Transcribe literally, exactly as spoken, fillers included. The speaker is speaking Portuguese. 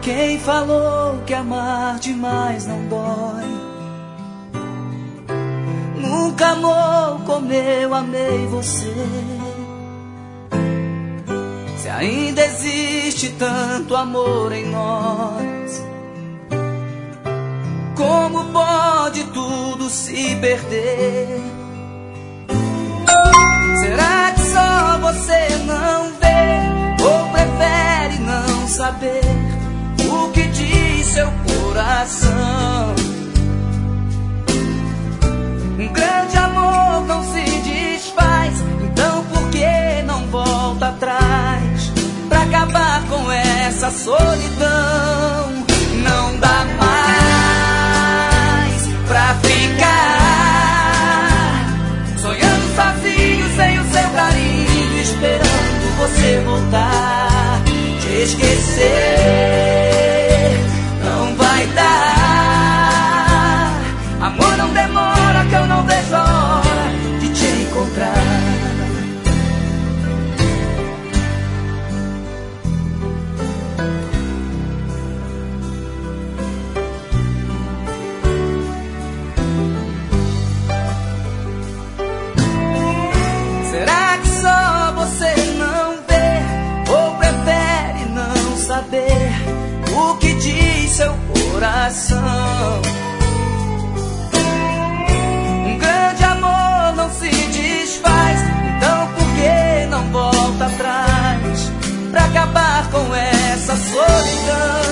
Quem falou que amar demais não dói? Nunca amou como eu amei você. Se ainda existe tanto amor em nós, como pode tudo se perder? Será que só você não vê, ou prefere não saber o que diz seu coração? Um grande amor não se desfaz, então por que não volta atrás pra acabar com essa solidão? Não dá mais pra ficar sonhando sozinho, sem o seu carinho, esperando você voltar. Te esquecer não vai dar. Amor, não demora, que eu não vejo a hora de te encontrar. Será que só você não vê, ou prefere não saber o que diz seu coração? Um grande amor não se desfaz, então por que não volta atrás pra acabar com essa solidão?